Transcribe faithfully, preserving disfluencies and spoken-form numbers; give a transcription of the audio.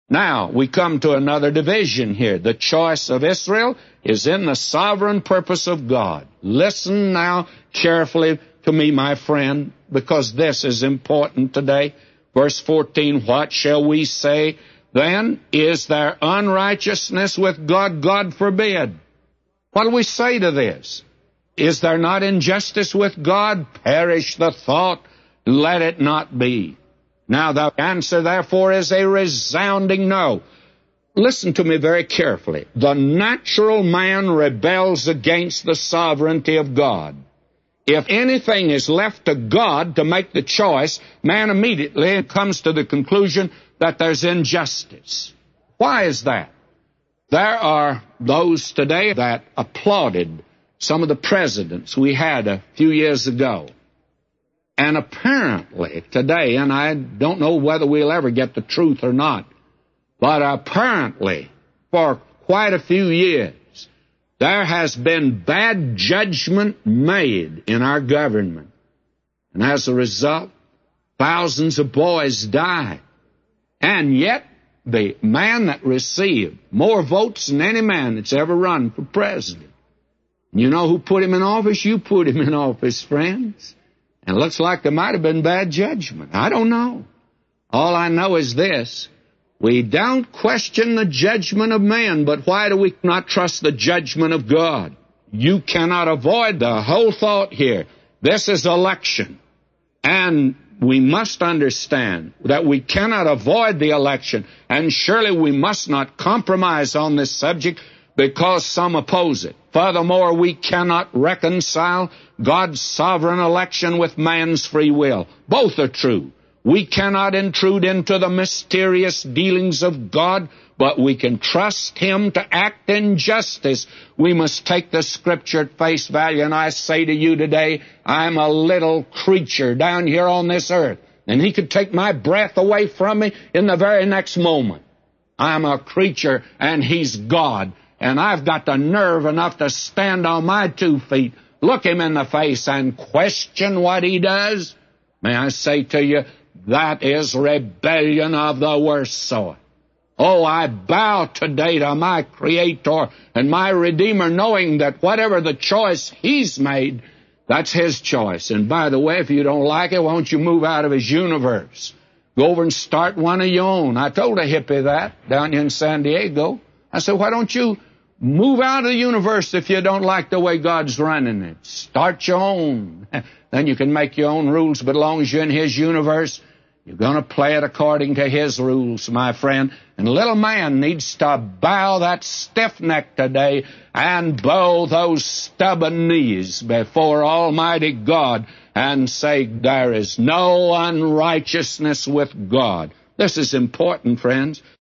Now, we come to another division here. The choice of Israel is in the sovereign purpose of God. Listen now carefully to me, my friend, because this is important today. Verse fourteen, what shall we say then? Is there unrighteousness with God? God forbid. What do we say to this? Is there not injustice with God? Perish the thought, let it not be. Now the answer, therefore, is a resounding no. Listen to me very carefully. The natural man rebels against the sovereignty of God. If anything is left to God to make the choice, man immediately comes to the conclusion that there's injustice. Why is that? There are those today that applauded some of the presidents we had a few years ago. And apparently today, and I don't know whether we'll ever get the truth or not, but apparently for quite a few years, there has been bad judgment made in our government. And as a result, thousands of boys died. And yet, the man that received more votes than any man that's ever run for president. You know who put him in office? You put him in office, friends. And it looks like there might have been bad judgment. I don't know. All I know is this. We don't question the judgment of man, but why do we not trust the judgment of God? You cannot avoid the whole thought here. This is election. And we must understand that we cannot avoid the election. And surely we must not compromise on this subject because some oppose it. Furthermore, we cannot reconcile God's sovereign election with man's free will. Both are true. We cannot intrude into the mysterious dealings of God, but we can trust Him to act in justice. We must take the Scripture at face value, and I say to you today, I'm a little creature down here on this earth, and He could take my breath away from me in the very next moment. I'm a creature, and He's God, and I've got the nerve enough to stand on my two feet, look Him in the face, and question what He does. May I say to you, that is rebellion of the worst sort. Oh, I bow today to my Creator and my Redeemer, knowing that whatever the choice He's made, that's His choice. And by the way, if you don't like it, why don't you move out of His universe? Go over and start one of your own. I told a hippie that down here in San Diego. I said, why don't you move out of the universe if you don't like the way God's running it? Start your own. Then you can make your own rules, but as long as you're in His universe, you're going to play it according to His rules, my friend. And little man needs to bow that stiff neck today and bow those stubborn knees before Almighty God and say, there is no unrighteousness with God. This is important, friends.